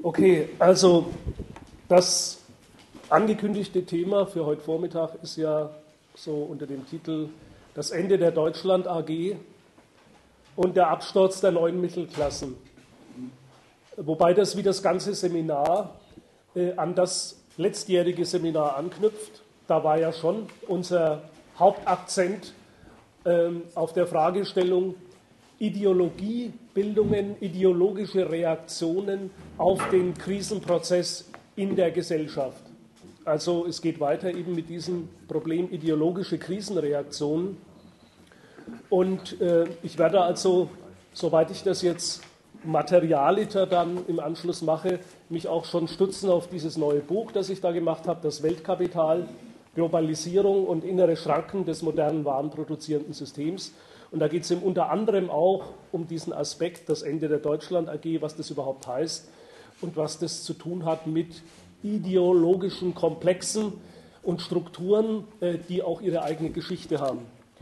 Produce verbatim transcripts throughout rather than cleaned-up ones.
Okay, also das angekündigte Thema für heute Vormittag ist ja so unter dem Titel Das Ende der Deutschland A G und der Absturz der neuen Mittelklassen. Wobei das wie das ganze Seminar äh, an das letztjährige Seminar anknüpft. Da war ja schon unser Hauptakzent äh, auf der Fragestellung Ideologiebildungen, ideologische Reaktionen auf den Krisenprozess in der Gesellschaft. Also es geht weiter eben mit diesem Problem ideologische Krisenreaktionen. Und äh, ich werde also, soweit ich das jetzt materialiter dann im Anschluss mache, mich auch schon stützen auf dieses neue Buch, das ich da gemacht habe, das Weltkapital, Globalisierung und innere Schranken des modernen warenproduzierenden Systems. Und da geht es eben unter anderem auch um diesen Aspekt, das Ende der Deutschland A G, was das überhaupt heißt und was das zu tun hat mit ideologischen Komplexen und Strukturen, die auch ihre eigene Geschichte haben.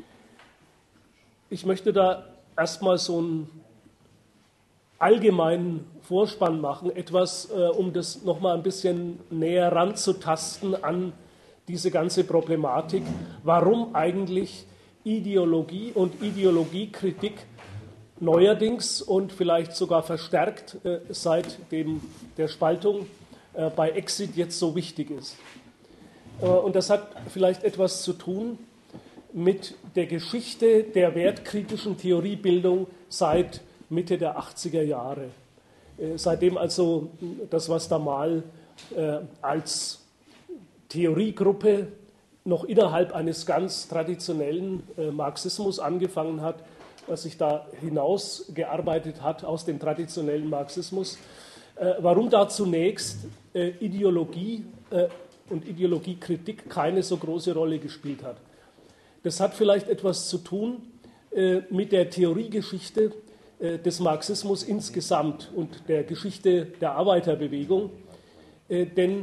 Ich möchte da erstmal so einen allgemeinen Vorspann machen, etwas, um das nochmal ein bisschen näher ranzutasten an diese ganze Problematik, warum eigentlich Ideologie und Ideologiekritik neuerdings und vielleicht sogar verstärkt äh, seit dem, der Spaltung äh, bei Exit jetzt so wichtig ist. Äh, und das hat vielleicht etwas zu tun mit der Geschichte der wertkritischen Theoriebildung seit Mitte der achtziger Jahre. Äh, seitdem also das, was da mal äh, als Theoriegruppe noch innerhalb eines ganz traditionellen äh, Marxismus angefangen hat, was sich da hinausgearbeitet hat aus dem traditionellen Marxismus. Äh, warum da zunächst äh, Ideologie äh, und Ideologiekritik keine so große Rolle gespielt hat. Das hat vielleicht etwas zu tun äh, mit der Theoriegeschichte äh, des Marxismus insgesamt und der Geschichte der Arbeiterbewegung, äh, denn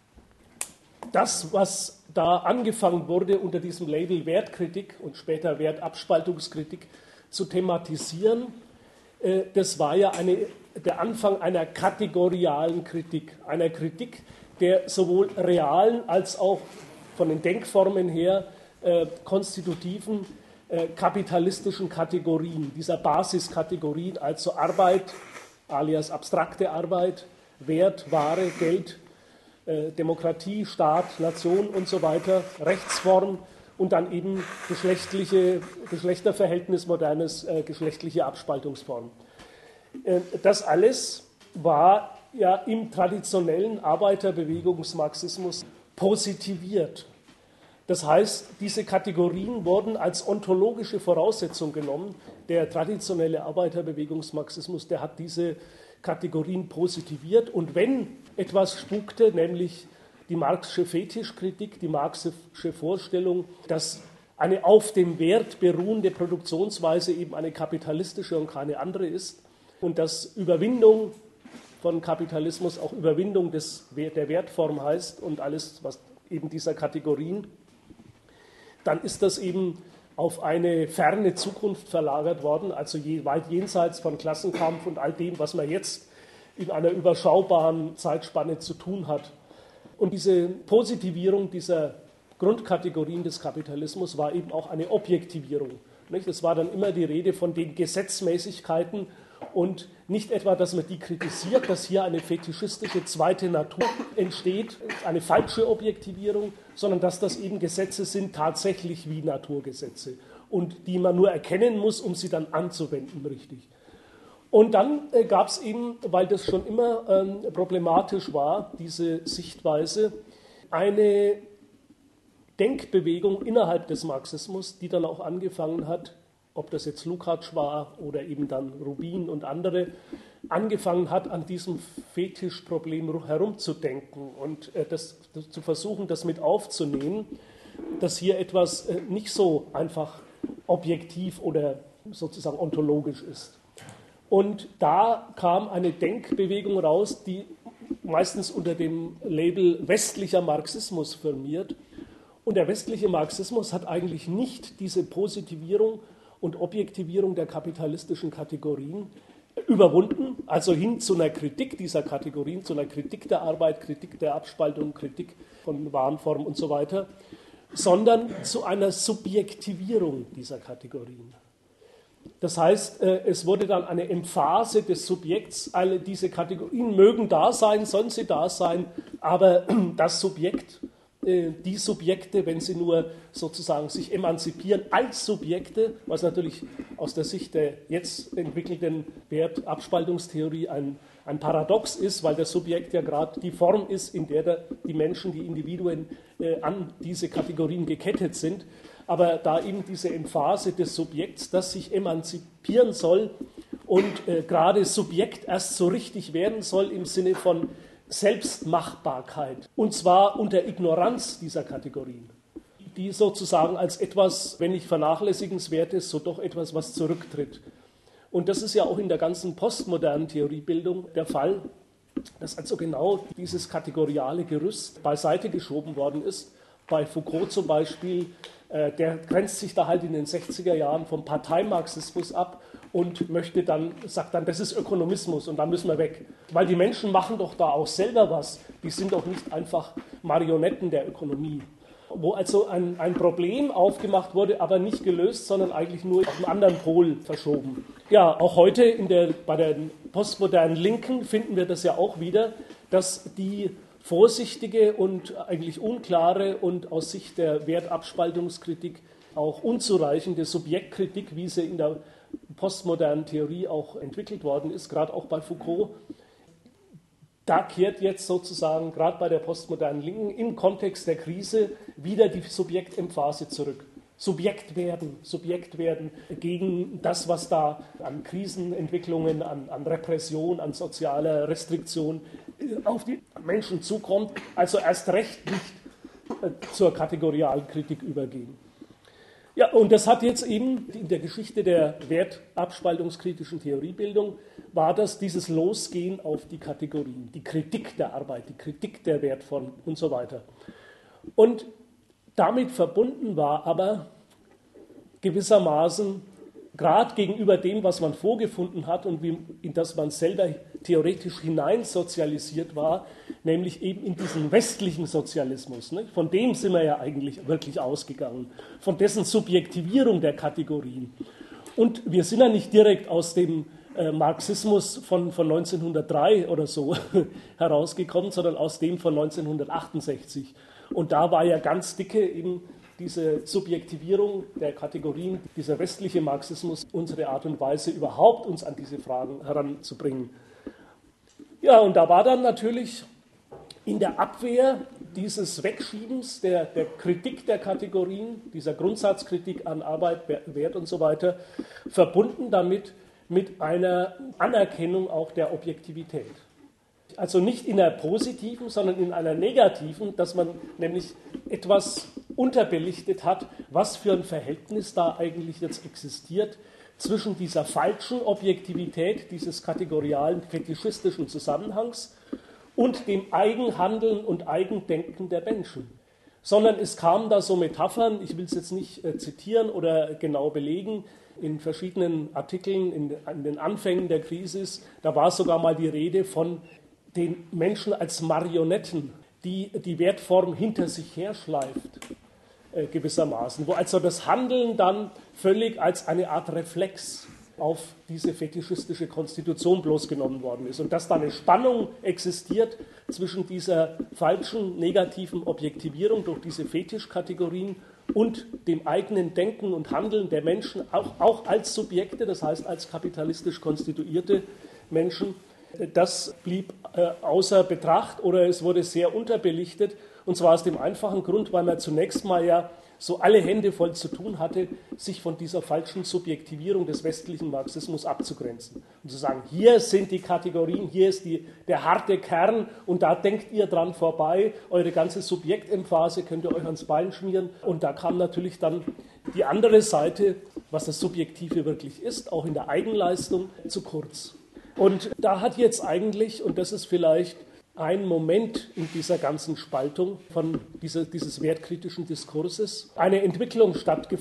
das, was da angefangen wurde, unter diesem Label Wertkritik und später Wertabspaltungskritik zu thematisieren, äh, das war ja eine, der Anfang einer kategorialen Kritik, einer Kritik der sowohl realen als auch von den Denkformen her äh, konstitutiven äh, kapitalistischen Kategorien, dieser Basiskategorien, also Arbeit, alias abstrakte Arbeit, Wert, Ware, Geld, Demokratie, Staat, Nation und so weiter, Rechtsform und dann eben geschlechtliche, Geschlechterverhältnis, modernes äh, geschlechtliche Abspaltungsform. Äh, das alles war ja im traditionellen Arbeiterbewegungsmarxismus positiviert. Das heißt, diese Kategorien wurden als ontologische Voraussetzung genommen. Der traditionelle Arbeiterbewegungsmarxismus, der hat diese Kategorien positiviert und wenn etwas spukte, nämlich die Marxische Fetischkritik, die Marxische Vorstellung, dass eine auf dem Wert beruhende Produktionsweise eben eine kapitalistische und keine andere ist und dass Überwindung von Kapitalismus auch Überwindung des, der Wertform heißt und alles, was eben dieser Kategorien, dann ist das eben auf eine ferne Zukunft verlagert worden, also je, weit jenseits von Klassenkampf und all dem, was man jetzt in einer überschaubaren Zeitspanne zu tun hat. Und diese Positivierung dieser Grundkategorien des Kapitalismus war eben auch eine Objektivierung. Es war dann immer die Rede von den Gesetzmäßigkeiten und nicht etwa, dass man die kritisiert, dass hier eine fetischistische zweite Natur entsteht, eine falsche Objektivierung, sondern dass das eben Gesetze sind, tatsächlich wie Naturgesetze und die man nur erkennen muss, um sie dann anzuwenden, richtig. Und dann äh, gab es eben, weil das schon immer ähm, problematisch war, diese Sichtweise, eine Denkbewegung innerhalb des Marxismus, die dann auch angefangen hat, ob das jetzt Lukács war oder eben dann Rubin und andere, angefangen hat, an diesem Fetischproblem herumzudenken und äh, das, das zu versuchen, das mit aufzunehmen, dass hier etwas äh, nicht so einfach objektiv oder sozusagen ontologisch ist. Und da kam eine Denkbewegung raus, die meistens unter dem Label westlicher Marxismus firmiert. Und der westliche Marxismus hat eigentlich nicht diese Positivierung und Objektivierung der kapitalistischen Kategorien überwunden, also hin zu einer Kritik dieser Kategorien, zu einer Kritik der Arbeit, Kritik der Abspaltung, Kritik von Warenform und so weiter, sondern zu einer Subjektivierung dieser Kategorien. Das heißt, es wurde dann eine Emphase des Subjekts, alle diese Kategorien mögen da sein, sollen sie da sein, aber das Subjekt, die Subjekte, wenn sie nur sozusagen sich emanzipieren als Subjekte, was natürlich aus der Sicht der jetzt entwickelten Wertabspaltungstheorie ein, ein Paradox ist, weil das Subjekt ja gerade die Form ist, in der der, die Menschen, die Individuen äh, an diese Kategorien gekettet sind. Aber da eben diese Emphase des Subjekts, das sich emanzipieren soll und äh, gerade Subjekt erst so richtig werden soll im Sinne von Selbstmachbarkeit, und zwar unter Ignoranz dieser Kategorien, die sozusagen als etwas, wenn nicht vernachlässigenswert ist, so doch etwas, was zurücktritt. Und das ist ja auch in der ganzen postmodernen Theoriebildung der Fall, dass also genau dieses kategoriale Gerüst beiseite geschoben worden ist. Bei Foucault zum Beispiel, äh, der grenzt sich da halt in den sechziger Jahren vom Parteimarxismus ab und möchte dann, sagt dann, das ist Ökonomismus und da müssen wir weg. Weil die Menschen machen doch da auch selber was. Die sind doch nicht einfach Marionetten der Ökonomie. Wo also ein, ein Problem aufgemacht wurde, aber nicht gelöst, sondern eigentlich nur auf einen anderen Pol verschoben. Ja, auch heute in der, bei der postmodernen Linken finden wir das ja auch wieder, dass die vorsichtige und eigentlich unklare und aus Sicht der Wertabspaltungskritik auch unzureichende Subjektkritik, wie sie in der postmodernen Theorie auch entwickelt worden ist, gerade auch bei Foucault, da kehrt jetzt sozusagen gerade bei der postmodernen Linken im Kontext der Krise wieder die Subjektemphase zurück. Subjekt werden, Subjekt werden gegen das, was da an Krisenentwicklungen, an, an Repression, an sozialer Restriktion auf die Menschen zukommt, also erst recht nicht zur kategorialen Kritik übergehen. Ja, und das hat jetzt eben in der Geschichte der wertabspaltungskritischen Theoriebildung, war das dieses Losgehen auf die Kategorien, die Kritik der Arbeit, die Kritik der Wertform und so weiter. Und damit verbunden war aber gewissermaßen, gerade gegenüber dem, was man vorgefunden hat und wie, in das man selber theoretisch hineinsozialisiert war, nämlich eben in diesen westlichen Sozialismus. Ne? Von dem sind wir ja eigentlich wirklich ausgegangen, von dessen Subjektivierung der Kategorien. Und wir sind ja nicht direkt aus dem äh, Marxismus von, von neunzehnhundertdrei oder so herausgekommen, sondern aus dem von neunzehnhundertachtundsechzig. Und da war ja ganz dicke eben diese Subjektivierung der Kategorien, dieser westliche Marxismus, unsere Art und Weise, überhaupt uns an diese Fragen heranzubringen. Ja, und da war dann natürlich in der Abwehr dieses Wegschiebens, der, der Kritik der Kategorien, dieser Grundsatzkritik an Arbeit, Wert und so weiter, verbunden damit mit einer Anerkennung auch der Objektivität. Also nicht in einer positiven, sondern in einer negativen, dass man nämlich etwas unterbelichtet hat, was für ein Verhältnis da eigentlich jetzt existiert zwischen dieser falschen Objektivität, dieses kategorialen, fetischistischen Zusammenhangs und dem Eigenhandeln und Eigendenken der Menschen. Sondern es kamen da so Metaphern, ich will es jetzt nicht äh, zitieren oder genau belegen, in verschiedenen Artikeln, in, in den Anfängen der Krise, da war sogar mal die Rede von den Menschen als Marionetten, die die Wertform hinter sich herschleift, äh, gewissermaßen, wo also das Handeln dann völlig als eine Art Reflex auf diese fetischistische Konstitution bloßgenommen worden ist und dass da eine Spannung existiert zwischen dieser falschen, negativen Objektivierung durch diese Fetischkategorien und dem eigenen Denken und Handeln der Menschen, auch, auch als Subjekte, das heißt als kapitalistisch konstituierte Menschen. Das blieb äh, außer Betracht oder es wurde sehr unterbelichtet, und zwar aus dem einfachen Grund, weil man zunächst mal ja so alle Hände voll zu tun hatte, sich von dieser falschen Subjektivierung des westlichen Marxismus abzugrenzen. Und zu sagen, hier sind die Kategorien, hier ist die, der harte Kern und da denkt ihr dran vorbei, eure ganze Subjektemphase könnt ihr euch ans Bein schmieren. Und da kam natürlich dann die andere Seite, was das Subjektive wirklich ist, auch in der Eigenleistung, zu kurz. Und da hat jetzt eigentlich, und das ist vielleicht ein Moment in dieser ganzen Spaltung von dieser, dieses wertkritischen Diskurses, eine Entwicklung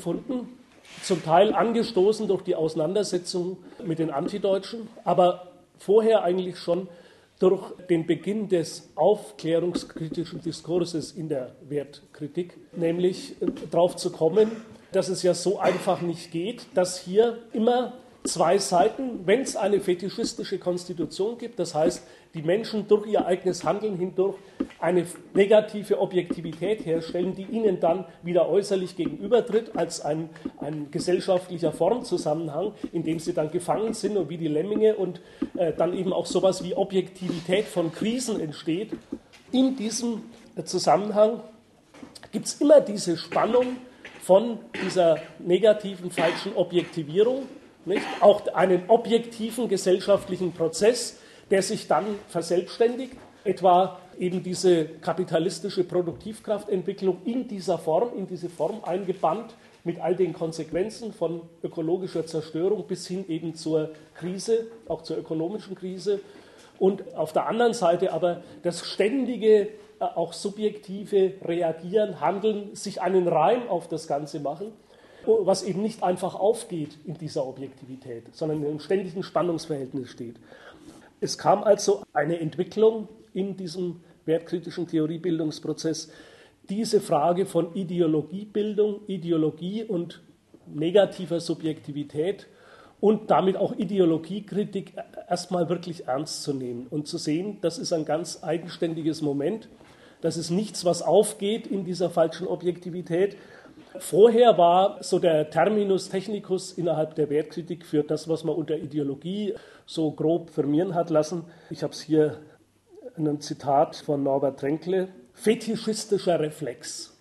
stattgefunden, zum Teil angestoßen durch die Auseinandersetzung mit den Antideutschen, aber vorher eigentlich schon durch den Beginn des aufklärungskritischen Diskurses in der Wertkritik, nämlich darauf zu kommen, dass es ja so einfach nicht geht, dass hier immer zwei Seiten, wenn es eine fetischistische Konstitution gibt, das heißt, die Menschen durch ihr eigenes Handeln hindurch eine negative Objektivität herstellen, die ihnen dann wieder äußerlich gegenübertritt als ein, ein gesellschaftlicher Formzusammenhang, in dem sie dann gefangen sind und wie die Lemminge und äh, dann eben auch sowas wie Objektivität von Krisen entsteht. In diesem Zusammenhang gibt es immer diese Spannung von dieser negativen, falschen Objektivierung, nicht? Auch einen objektiven gesellschaftlichen Prozess, der sich dann verselbstständigt, etwa eben diese kapitalistische Produktivkraftentwicklung in dieser Form, in diese Form eingebannt, mit all den Konsequenzen von ökologischer Zerstörung bis hin eben zur Krise, auch zur ökonomischen Krise. Und auf der anderen Seite aber das ständige, auch subjektive Reagieren, Handeln, sich einen Reim auf das Ganze machen, was eben nicht einfach aufgeht in dieser Objektivität, sondern in einem ständigen Spannungsverhältnis steht. Es kam also eine Entwicklung in diesem wertkritischen Theoriebildungsprozess, diese Frage von Ideologiebildung, Ideologie und negativer Subjektivität und damit auch Ideologiekritik erstmal wirklich ernst zu nehmen und zu sehen, das ist ein ganz eigenständiges Moment, das ist nichts, was aufgeht in dieser falschen Objektivität. Vorher war so der Terminus technicus innerhalb der Wertkritik für das, was man unter Ideologie so grob firmieren hat lassen. Ich habe es hier in einem Zitat von Norbert Tränkle. Fetischistischer Reflex.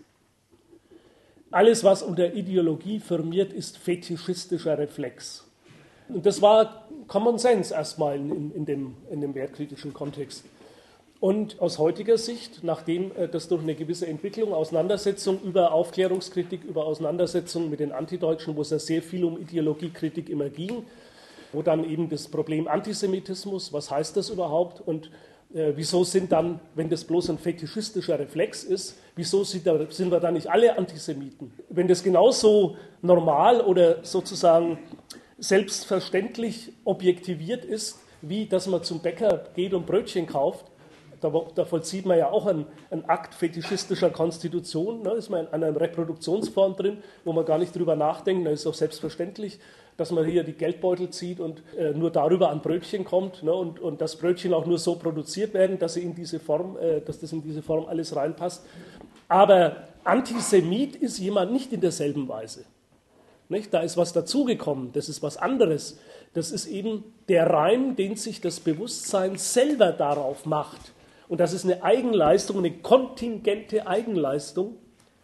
Alles, was unter Ideologie firmiert, ist fetischistischer Reflex. Und das war Common Sense erstmal in, in, dem, in dem wertkritischen Kontext. Und aus heutiger Sicht, nachdem das durch eine gewisse Entwicklung, Auseinandersetzung über Aufklärungskritik, über Auseinandersetzung mit den Antideutschen, wo es ja sehr viel um Ideologiekritik immer ging, wo dann eben das Problem Antisemitismus, was heißt das überhaupt und äh, wieso sind dann, wenn das bloß ein fetischistischer Reflex ist, wieso sind, da, sind wir dann nicht alle Antisemiten? Wenn das genauso normal oder sozusagen selbstverständlich objektiviert ist, wie dass man zum Bäcker geht und Brötchen kauft, Da, da vollzieht man ja auch einen, einen Akt fetischistischer Konstitution. Da ist man in einer Reproduktionsform drin, wo man gar nicht drüber nachdenkt. Da ist es auch selbstverständlich, dass man hier die Geldbeutel zieht und äh, nur darüber an Brötchen kommt, ne, und, und dass Brötchen auch nur so produziert werden, dass, sie in diese Form, äh, dass das in diese Form alles reinpasst. Aber Antisemit ist jemand nicht in derselben Weise. Nicht? Da ist was dazugekommen, das ist was anderes. Das ist eben der Reim, den sich das Bewusstsein selber darauf macht. Und das ist eine Eigenleistung, eine kontingente Eigenleistung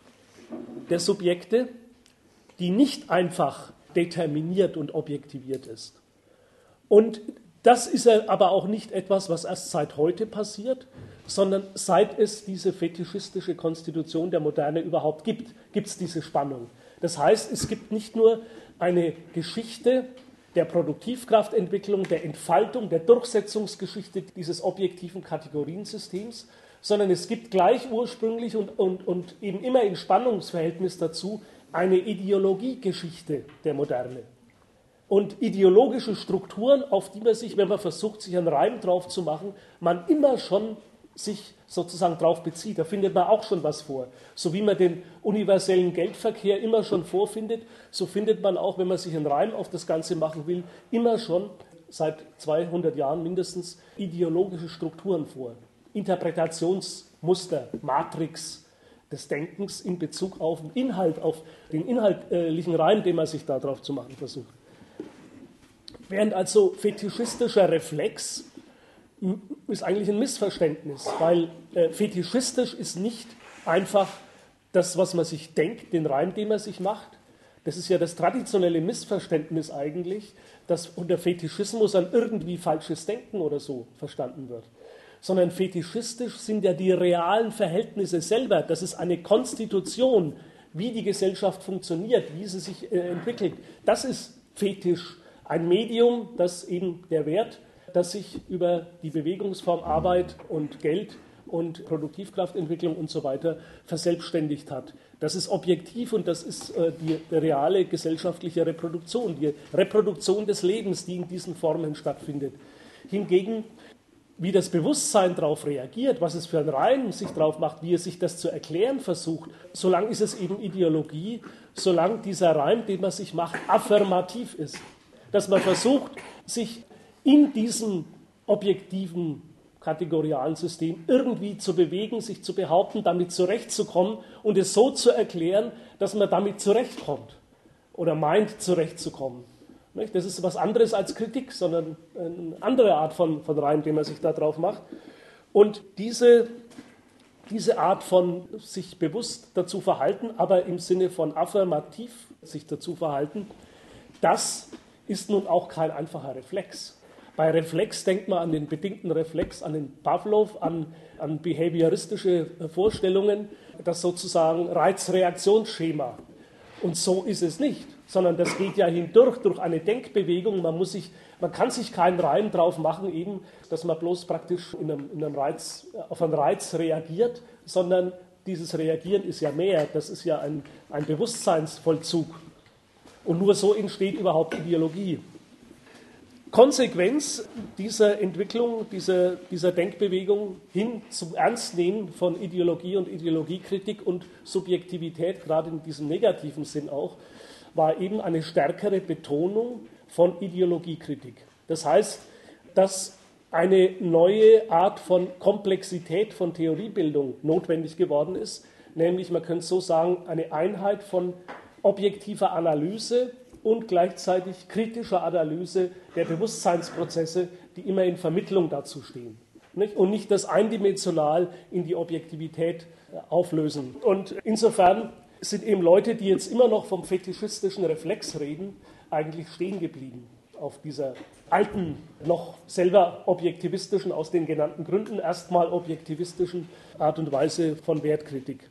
der Subjekte, die nicht einfach determiniert und objektiviert ist. Und das ist aber auch nicht etwas, was erst seit heute passiert, sondern seit es diese fetischistische Konstitution der Moderne überhaupt gibt, gibt es diese Spannung. Das heißt, es gibt nicht nur eine Geschichte der Produktivkraftentwicklung, der Entfaltung, der Durchsetzungsgeschichte dieses objektiven Kategoriensystems, sondern es gibt gleich ursprünglich und, und, und eben immer in Spannungsverhältnis dazu eine Ideologiegeschichte der Moderne. Und ideologische Strukturen, auf die man sich, wenn man versucht, sich einen Reim drauf zu machen, man immer schon sich sozusagen drauf bezieht. Da findet man auch schon was vor. So wie man den universellen Geldverkehr immer schon vorfindet, so findet man auch, wenn man sich einen Reim auf das Ganze machen will, immer schon seit zweihundert Jahren mindestens ideologische Strukturen vor. Interpretationsmuster, Matrix des Denkens in Bezug auf den Inhalt, auf den inhaltlichen Reim, den man sich da drauf zu machen versucht. Während also fetischistischer Reflex ist eigentlich ein Missverständnis, weil äh, fetischistisch ist nicht einfach das, was man sich denkt, den Reim, den man sich macht. Das ist ja das traditionelle Missverständnis eigentlich, dass unter Fetischismus ein irgendwie falsches Denken oder so verstanden wird. Sondern fetischistisch sind ja die realen Verhältnisse selber. Das ist eine Konstitution, wie die Gesellschaft funktioniert, wie sie sich äh, entwickelt. Das ist Fetisch, ein Medium, das eben der Wert, das sich über die Bewegungsform Arbeit und Geld und Produktivkraftentwicklung und so weiter verselbstständigt hat. Das ist objektiv und das ist äh, die reale gesellschaftliche Reproduktion, die Reproduktion des Lebens, die in diesen Formen stattfindet. Hingegen, wie das Bewusstsein darauf reagiert, was es für einen Reim sich drauf macht, wie es sich das zu erklären versucht, solange ist es eben Ideologie, solange dieser Reim, den man sich macht, affirmativ ist. Dass man versucht, sich in diesem objektiven kategorialen System irgendwie zu bewegen, sich zu behaupten, damit zurechtzukommen und es so zu erklären, dass man damit zurechtkommt oder meint, zurechtzukommen. Das ist was anderes als Kritik, sondern eine andere Art von, von Reim, den man sich da drauf macht. Und diese, diese Art von sich bewusst dazu verhalten, aber im Sinne von affirmativ sich dazu verhalten, das ist nun auch kein einfacher Reflex. Bei Reflex denkt man an den bedingten Reflex, an den Pavlov, an, an behavioristische Vorstellungen, das sozusagen Reizreaktionsschema. Und so ist es nicht, sondern das geht ja hindurch, durch eine Denkbewegung. Man, muss sich, man kann sich keinen Reim drauf machen, eben, dass man bloß praktisch in einem, in einem Reiz, auf einen Reiz reagiert, sondern dieses Reagieren ist ja mehr, das ist ja ein, ein Bewusstseinsvollzug. Und nur so entsteht überhaupt Ideologie. Konsequenz dieser Entwicklung, dieser, dieser Denkbewegung hin zum Ernstnehmen von Ideologie und Ideologiekritik und Subjektivität, gerade in diesem negativen Sinn auch, war eben eine stärkere Betonung von Ideologiekritik. Das heißt, dass eine neue Art von Komplexität von Theoriebildung notwendig geworden ist, nämlich, man könnte so sagen, eine Einheit von objektiver Analyse und gleichzeitig kritischer Analyse der Bewusstseinsprozesse, die immer in Vermittlung dazu stehen. Nicht? Und nicht das eindimensional in die Objektivität auflösen. Und insofern sind eben Leute, die jetzt immer noch vom fetischistischen Reflex reden, eigentlich stehen geblieben auf dieser alten, noch selber objektivistischen, aus den genannten Gründen erstmal objektivistischen Art und Weise von Wertkritik.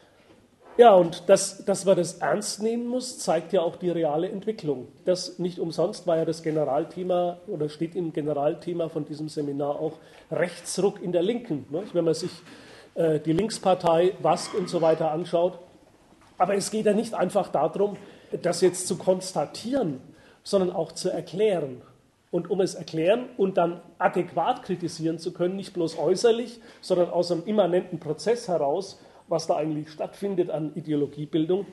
Ja, und dass, dass man das ernst nehmen muss, zeigt ja auch die reale Entwicklung. Das nicht umsonst war ja das Generalthema oder steht im Generalthema von diesem Seminar auch Rechtsruck in der Linken. Ne? Wenn man sich äh, die Linkspartei, W A S K und so weiter anschaut. Aber es geht ja nicht einfach darum, das jetzt zu konstatieren, sondern auch zu erklären. Und um es erklären und dann adäquat kritisieren zu können, nicht bloß äußerlich, sondern aus einem immanenten Prozess heraus, was da eigentlich stattfindet an Ideologiebildung,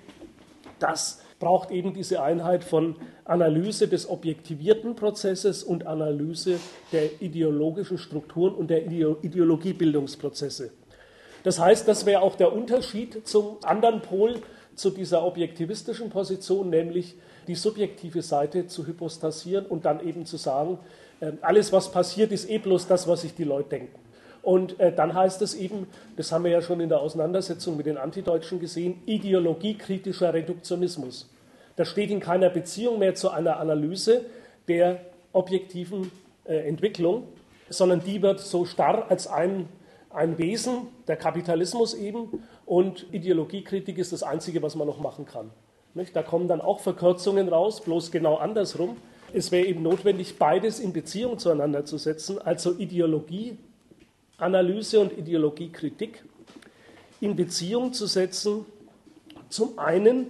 das braucht eben diese Einheit von Analyse des objektivierten Prozesses und Analyse der ideologischen Strukturen und der Ideologiebildungsprozesse. Das heißt, das wäre auch der Unterschied zum anderen Pol, zu dieser objektivistischen Position, nämlich die subjektive Seite zu hypostasieren und dann eben zu sagen, alles, was passiert, ist eh bloß das, was sich die Leute denken. Und äh, dann heißt es eben, das haben wir ja schon in der Auseinandersetzung mit den Antideutschen gesehen, ideologiekritischer Reduktionismus. Das steht in keiner Beziehung mehr zu einer Analyse der objektiven äh, Entwicklung, sondern die wird so starr als ein, ein Wesen, der Kapitalismus eben, und Ideologiekritik ist das Einzige, was man noch machen kann. Nicht? Da kommen dann auch Verkürzungen raus, bloß genau andersrum. Es wäre eben notwendig, beides in Beziehung zueinander zu setzen, also Ideologie, Analyse und Ideologiekritik in Beziehung zu setzen, zum einen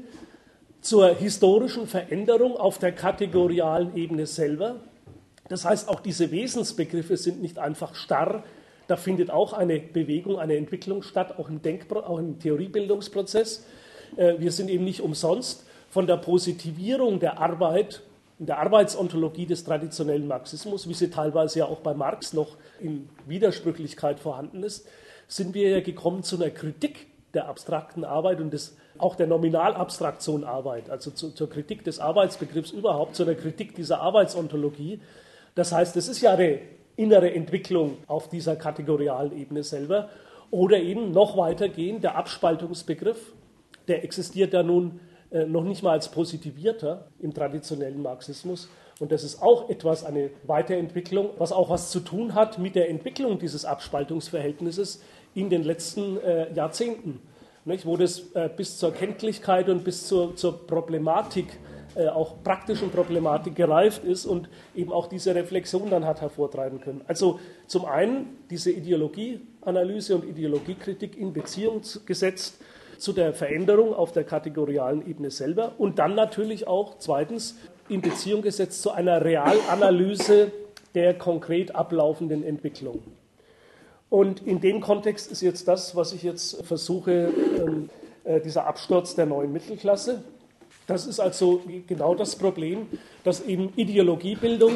zur historischen Veränderung auf der kategorialen Ebene selber. Das heißt, auch diese Wesensbegriffe sind nicht einfach starr, da findet auch eine Bewegung, eine Entwicklung statt, auch im, Denkpro- auch im Theoriebildungsprozess. Wir sind eben nicht umsonst von der Positivierung der Arbeit, in der Arbeitsontologie des traditionellen Marxismus, wie sie teilweise ja auch bei Marx noch in Widersprüchlichkeit vorhanden ist, sind wir ja gekommen zu einer Kritik der abstrakten Arbeit und des, auch der Nominalabstraktion Arbeit, also zu, zur Kritik des Arbeitsbegriffs überhaupt, zu einer Kritik dieser Arbeitsontologie. Das heißt, es ist ja eine innere Entwicklung auf dieser kategorialen Ebene selber. Oder eben noch weitergehend der Abspaltungsbegriff, der existiert ja nun noch nicht mal als positivierter im traditionellen Marxismus. Und das ist auch etwas, eine Weiterentwicklung, was auch was zu tun hat mit der Entwicklung dieses Abspaltungsverhältnisses in den letzten äh, Jahrzehnten, nicht? Wo das äh, bis zur Kenntlichkeit und bis zur, zur Problematik, äh, auch praktischen Problematik gereift ist und eben auch diese Reflexion dann hat hervortreiben können. Also zum einen diese Ideologieanalyse und Ideologiekritik in Beziehung gesetzt zu der Veränderung auf der kategorialen Ebene selber und dann natürlich auch zweitens in Beziehung gesetzt zu einer Realanalyse der konkret ablaufenden Entwicklung. Und in dem Kontext ist jetzt das, was ich jetzt versuche, äh, dieser Absturz der neuen Mittelklasse. Das ist also genau das Problem, dass eben Ideologiebildung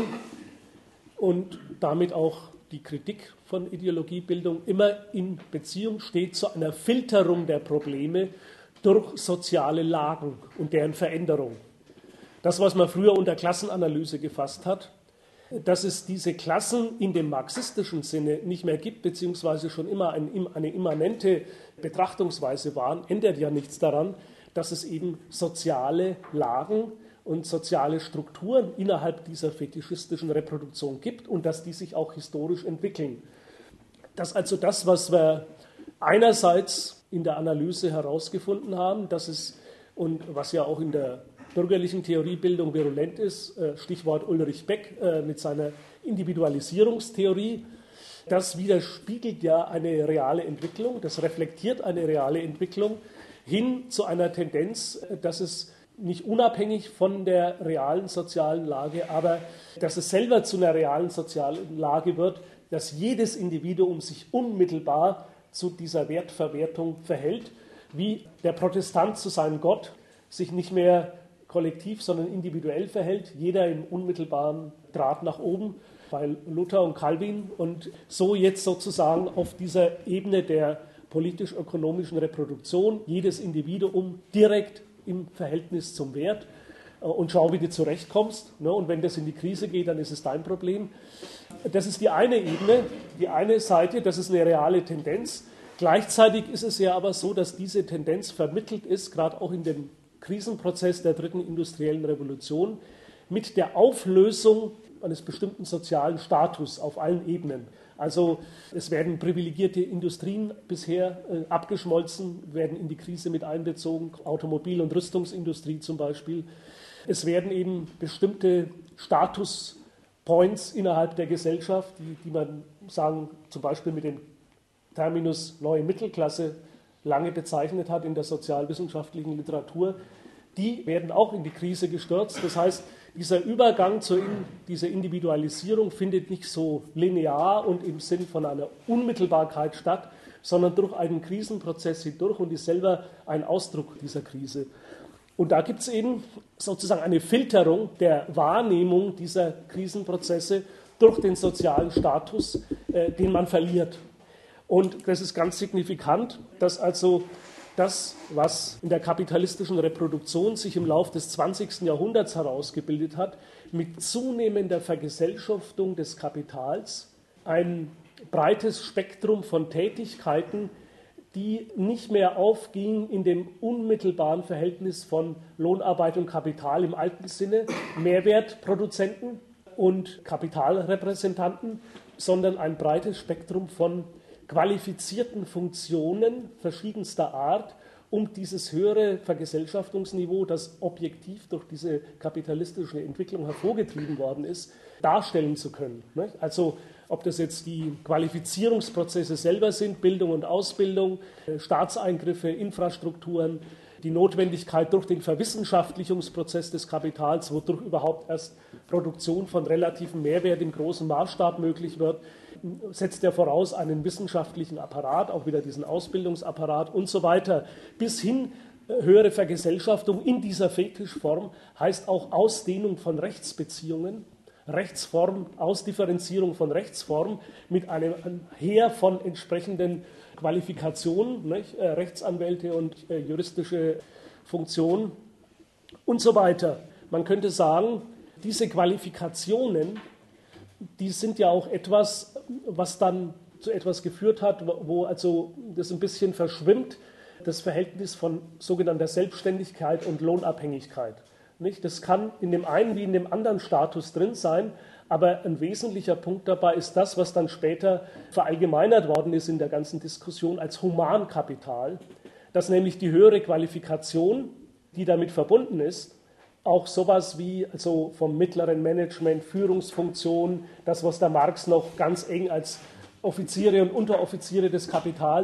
und damit auch die Kritik von Ideologiebildung immer in Beziehung steht zu einer Filterung der Probleme durch soziale Lagen und deren Veränderung. Das, was man früher unter Klassenanalyse gefasst hat, dass es diese Klassen in dem marxistischen Sinne nicht mehr gibt, beziehungsweise schon immer eine immanente Betrachtungsweise waren, ändert ja nichts daran, dass es eben soziale Lagen und soziale Strukturen innerhalb dieser fetischistischen Reproduktion gibt und dass die sich auch historisch entwickeln. Dass also das, was wir einerseits in der Analyse herausgefunden haben, dass es, und was ja auch in der bürgerlichen Theoriebildung virulent ist, Stichwort Ulrich Beck mit seiner Individualisierungstheorie, das widerspiegelt ja eine reale Entwicklung, das reflektiert eine reale Entwicklung hin zu einer Tendenz, dass es nicht unabhängig von der realen sozialen Lage, aber dass es selber zu einer realen sozialen Lage wird, dass jedes Individuum sich unmittelbar zu dieser Wertverwertung verhält, wie der Protestant zu seinem Gott sich nicht mehr kollektiv, sondern individuell verhält, jeder im unmittelbaren Draht nach oben, bei Luther und Calvin, und so jetzt sozusagen auf dieser Ebene der politisch-ökonomischen Reproduktion jedes Individuum direkt im Verhältnis zum Wert und schau, wie du zurechtkommst. Und wenn das in die Krise geht, dann ist es dein Problem. Das ist die eine Ebene, die eine Seite, das ist eine reale Tendenz. Gleichzeitig ist es ja aber so, dass diese Tendenz vermittelt ist, gerade auch in dem Krisenprozess der dritten industriellen Revolution, mit der Auflösung eines bestimmten sozialen Status auf allen Ebenen. Also es werden privilegierte Industrien bisher äh, abgeschmolzen, werden in die Krise mit einbezogen, Automobil- und Rüstungsindustrie zum Beispiel. Es werden eben bestimmte Statuspoints innerhalb der Gesellschaft, die, die man sagen, zum Beispiel mit dem Terminus neue Mittelklasse lange bezeichnet hat in der sozialwissenschaftlichen Literatur, die werden auch in die Krise gestürzt. Das heißt, dieser Übergang zu in, dieser Individualisierung findet nicht so linear und im Sinn von einer Unmittelbarkeit statt, sondern durch einen Krisenprozess hindurch und ist selber ein Ausdruck dieser Krise. Und da gibt es eben sozusagen eine Filterung der Wahrnehmung dieser Krisenprozesse durch den sozialen Status, äh, den man verliert. Und das ist ganz signifikant, dass also das, was in der kapitalistischen Reproduktion sich im Laufe des zwanzigsten Jahrhunderts herausgebildet hat, mit zunehmender Vergesellschaftung des Kapitals ein breites Spektrum von Tätigkeiten, die nicht mehr aufgingen in dem unmittelbaren Verhältnis von Lohnarbeit und Kapital im alten Sinne, Mehrwertproduzenten und Kapitalrepräsentanten, sondern ein breites Spektrum von qualifizierten Funktionen verschiedenster Art, um dieses höhere Vergesellschaftungsniveau, das objektiv durch diese kapitalistische Entwicklung hervorgetrieben worden ist, darstellen zu können. Also ob das jetzt die Qualifizierungsprozesse selber sind, Bildung und Ausbildung, Staatseingriffe, Infrastrukturen, die Notwendigkeit durch den Verwissenschaftlichungsprozess des Kapitals, wodurch überhaupt erst Produktion von relativem Mehrwert im großen Maßstab möglich wird, setzt er voraus einen wissenschaftlichen Apparat, auch wieder diesen Ausbildungsapparat und so weiter, bis hin höhere Vergesellschaftung in dieser Fetischform heißt auch Ausdehnung von Rechtsbeziehungen, Rechtsform, Ausdifferenzierung von Rechtsform mit einem Heer von entsprechenden Qualifikationen, nicht? Rechtsanwälte und äh, juristische Funktionen und so weiter. Man könnte sagen, diese Qualifikationen, die sind ja auch etwas, was dann zu etwas geführt hat, wo also das ein bisschen verschwimmt, das Verhältnis von sogenannter Selbstständigkeit und Lohnabhängigkeit. Nicht? Das kann in dem einen wie in dem anderen Status drin sein, aber ein wesentlicher Punkt dabei ist das, was dann später verallgemeinert worden ist in der ganzen Diskussion als Humankapital, dass nämlich die höhere Qualifikation, die damit verbunden ist, auch sowas wie also vom mittleren Management, Führungsfunktion, das, was der Marx noch ganz eng als Offiziere und Unteroffiziere des Kapitals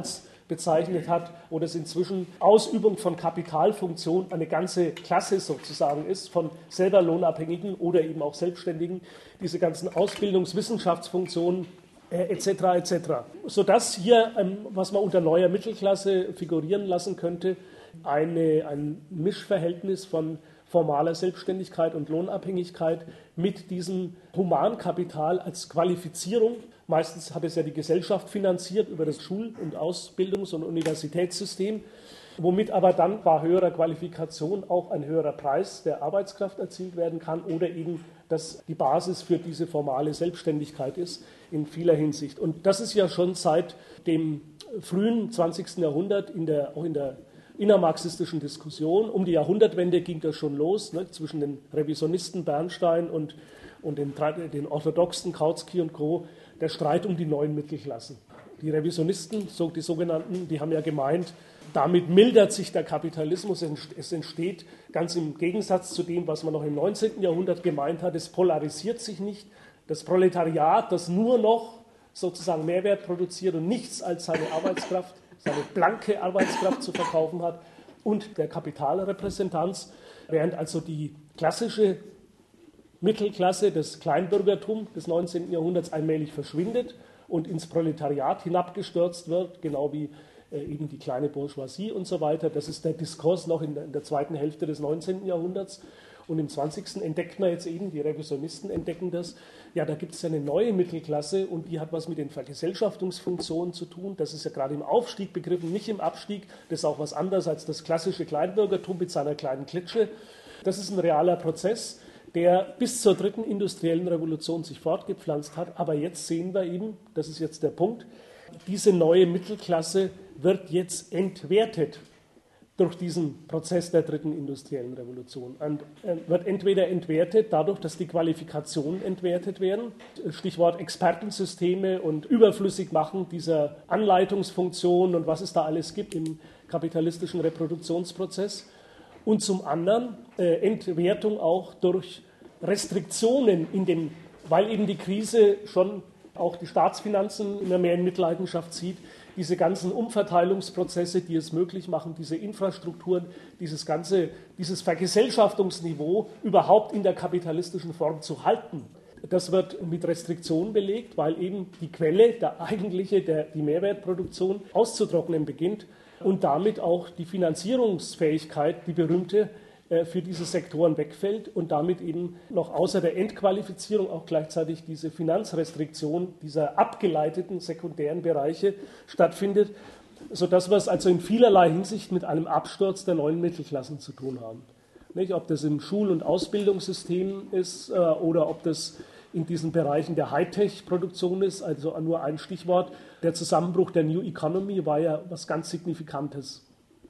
bezeichnet hat, wo das inzwischen Ausübung von Kapitalfunktion eine ganze Klasse sozusagen ist, von selber Lohnabhängigen oder eben auch Selbstständigen, diese ganzen Ausbildungswissenschaftsfunktionen äh, et cetera et cetera. Sodass hier, ähm, was man unter neuer Mittelklasse figurieren lassen könnte, eine, ein Mischverhältnis von formaler Selbstständigkeit und Lohnabhängigkeit mit diesem Humankapital als Qualifizierung. Meistens hat es ja die Gesellschaft finanziert über das Schul- und Ausbildungs- und Universitätssystem, womit aber dann bei höherer Qualifikation auch ein höherer Preis der Arbeitskraft erzielt werden kann oder eben das die Basis für diese formale Selbstständigkeit ist in vieler Hinsicht. Und das ist ja schon seit dem frühen zwanzigsten Jahrhundert in der, auch in der innermarxistischen Diskussion. Um die Jahrhundertwende ging das schon los, ne, zwischen den Revisionisten Bernstein und, und den, den Orthodoxen Kautsky und Co., der Streit um die neuen Mittelklassen. Die Revisionisten, so die sogenannten, die haben ja gemeint, damit mildert sich der Kapitalismus. Es entsteht ganz im Gegensatz zu dem, was man noch im neunzehnten Jahrhundert gemeint hat, es polarisiert sich nicht. Das Proletariat, das nur noch sozusagen Mehrwert produziert und nichts als seine Arbeitskraft, seine blanke Arbeitskraft zu verkaufen hat, und der Kapitalrepräsentanz, während also die klassische Mittelklasse, das Kleinbürgertum des neunzehnten Jahrhunderts allmählich verschwindet und ins Proletariat hinabgestürzt wird, genau wie äh, eben die kleine Bourgeoisie und so weiter. Das ist der Diskurs noch in der, in der zweiten Hälfte des neunzehnten Jahrhunderts. Und im zwanzigsten entdeckt man jetzt eben, die Revisionisten entdecken das, ja, da gibt es ja eine neue Mittelklasse und die hat was mit den Vergesellschaftungsfunktionen zu tun. Das ist ja gerade im Aufstieg begriffen, nicht im Abstieg. Das ist auch was anderes als das klassische Kleinbürgertum mit seiner kleinen Klitsche. Das ist ein realer Prozess, der bis zur dritten industriellen Revolution sich fortgepflanzt hat. Aber jetzt sehen wir eben, das ist jetzt der Punkt, diese neue Mittelklasse wird jetzt entwertet durch diesen Prozess der dritten industriellen Revolution. Und wird entweder entwertet dadurch, dass die Qualifikationen entwertet werden, Stichwort Expertensysteme und überflüssig machen dieser Anleitungsfunktion und was es da alles gibt im kapitalistischen Reproduktionsprozess. Und zum anderen äh, Entwertung auch durch Restriktionen, in den, weil eben die Krise schon auch die Staatsfinanzen immer mehr in Mitleidenschaft zieht, diese ganzen Umverteilungsprozesse, die es möglich machen, diese Infrastrukturen, dieses ganze, dieses Vergesellschaftungsniveau überhaupt in der kapitalistischen Form zu halten. Das wird mit Restriktionen belegt, weil eben die Quelle, der eigentliche, der, die Mehrwertproduktion auszutrocknen beginnt und damit auch die Finanzierungsfähigkeit, die berühmte, für diese Sektoren wegfällt und damit eben noch außer der Entqualifizierung auch gleichzeitig diese Finanzrestriktion dieser abgeleiteten sekundären Bereiche stattfindet, sodass wir es also in vielerlei Hinsicht mit einem Absturz der neuen Mittelklassen zu tun haben. Nicht, ob das im Schul- und Ausbildungssystem ist äh, oder ob das in diesen Bereichen der Hightech-Produktion ist, also nur ein Stichwort. Der Zusammenbruch der New Economy war ja was ganz Signifikantes.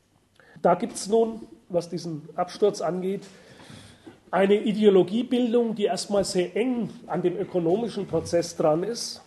Da gibt es nun, was diesen Absturz angeht, eine Ideologiebildung, die erstmal sehr eng an dem ökonomischen Prozess dran ist.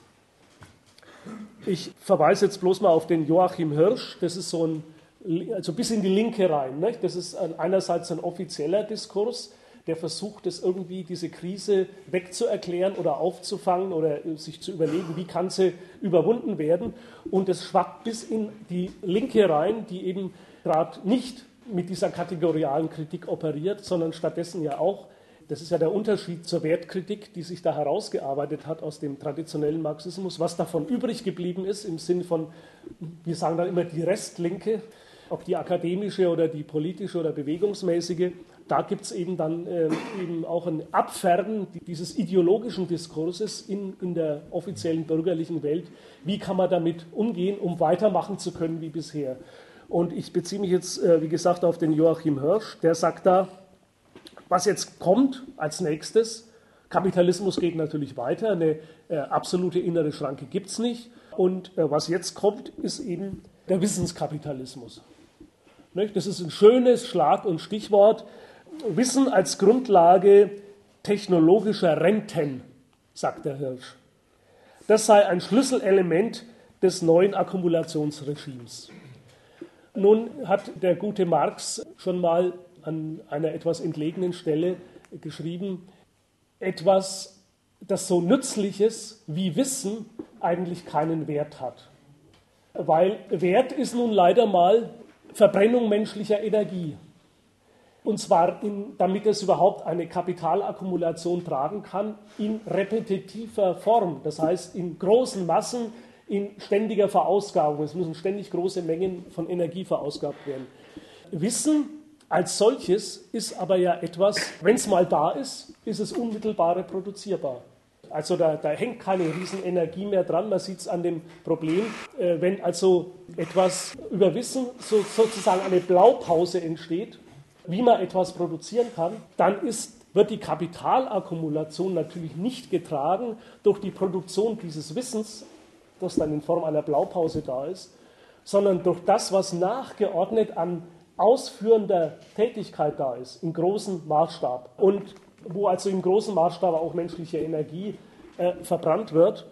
Ich verweise jetzt bloß mal auf den Joachim Hirsch, das ist so ein, also bis in die Linke rein. Nicht? Das ist einerseits ein offizieller Diskurs, der versucht, das irgendwie, diese Krise wegzuerklären oder aufzufangen oder sich zu überlegen, wie kann sie überwunden werden. Und es schwappt bis in die Linke rein, die eben gerade nicht mit dieser kategorialen Kritik operiert, sondern stattdessen ja auch, das ist ja der Unterschied zur Wertkritik, die sich da herausgearbeitet hat aus dem traditionellen Marxismus, was davon übrig geblieben ist im Sinne von, wir sagen dann immer die Restlinke, ob die akademische oder die politische oder bewegungsmäßige, da gibt es eben dann äh, eben auch ein Abfärben dieses ideologischen Diskurses in, in der offiziellen bürgerlichen Welt. Wie kann man damit umgehen, um weitermachen zu können wie bisher? Und ich beziehe mich jetzt, wie gesagt, auf den Joachim Hirsch. Der sagt da, was jetzt kommt als nächstes, Kapitalismus geht natürlich weiter, eine äh, absolute innere Schranke gibt es nicht. Und äh, was jetzt kommt, ist eben der Wissenskapitalismus. Nicht? Das ist ein schönes Schlag- und Stichwort. Wissen als Grundlage technologischer Renten, sagt der Hirsch. Das sei ein Schlüsselelement des neuen Akkumulationsregimes. Nun hat der gute Marx schon mal an einer etwas entlegenen Stelle geschrieben, etwas, das so Nützliches wie Wissen eigentlich keinen Wert hat. Weil Wert ist nun leider mal Verbrennung menschlicher Energie. Und zwar, in, damit es überhaupt eine Kapitalakkumulation tragen kann, in repetitiver Form. Das heißt, in großen Massen, in ständiger Verausgabung. Es müssen ständig große Mengen von Energie verausgabt werden. Wissen als solches ist aber ja etwas, wenn es mal da ist, ist es unmittelbar reproduzierbar. Also da, da hängt keine Riesenenergie mehr dran. Man sieht es an dem Problem, äh, wenn also etwas über Wissen so, sozusagen eine Blaupause entsteht, wie man etwas produzieren kann, dann ist, wird die Kapitalakkumulation natürlich nicht getragen durch die Produktion dieses Wissens, das dann in Form einer Blaupause da ist, sondern durch das, was nachgeordnet an ausführender Tätigkeit da ist, im großen Maßstab. Und wo also im großen Maßstab auch menschliche Energie äh, verbrannt wird.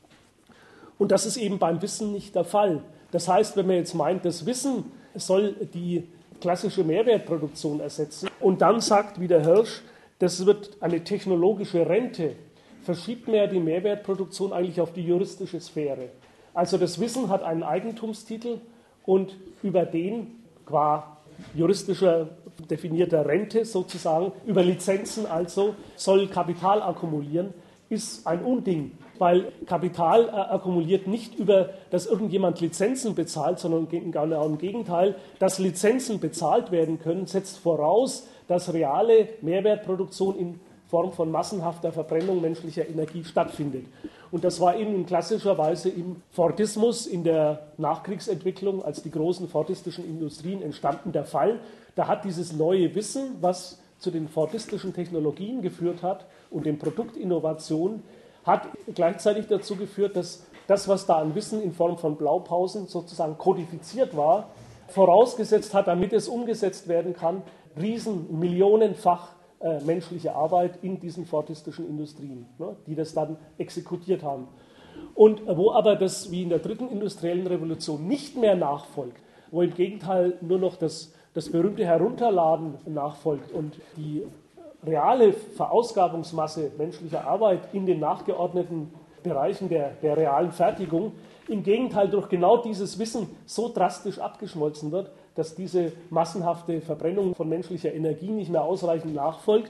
Und das ist eben beim Wissen nicht der Fall. Das heißt, wenn man jetzt meint, das Wissen soll die klassische Mehrwertproduktion ersetzen und dann sagt, wie der Hirsch, das wird eine technologische Rente, verschiebt man ja die Mehrwertproduktion eigentlich auf die juristische Sphäre. Also das Wissen hat einen Eigentumstitel und über den qua juristischer definierter Rente sozusagen, über Lizenzen also, soll Kapital akkumulieren, ist ein Unding, weil Kapital äh, akkumuliert nicht über, dass irgendjemand Lizenzen bezahlt, sondern genau im Gegenteil, dass Lizenzen bezahlt werden können, setzt voraus, dass reale Mehrwertproduktion in Form von massenhafter Verbrennung menschlicher Energie stattfindet. Und das war eben in klassischer Weise im Fordismus, in der Nachkriegsentwicklung, als die großen fordistischen Industrien entstanden, der Fall. Da hat dieses neue Wissen, was zu den fordistischen Technologien geführt hat und den Produktinnovationen, hat gleichzeitig dazu geführt, dass das, was da an Wissen in Form von Blaupausen sozusagen kodifiziert war, vorausgesetzt hat, damit es umgesetzt werden kann, riesen, millionenfach Äh, menschliche Arbeit in diesen fordistischen Industrien, ne, die das dann exekutiert haben. Und wo aber das, wie in der dritten industriellen Revolution, nicht mehr nachfolgt, wo im Gegenteil nur noch das, das berühmte Herunterladen nachfolgt und die reale Verausgabungsmasse menschlicher Arbeit in den nachgeordneten Bereichen der, der realen Fertigung im Gegenteil durch genau dieses Wissen so drastisch abgeschmolzen wird, dass diese massenhafte Verbrennung von menschlicher Energie nicht mehr ausreichend nachfolgt,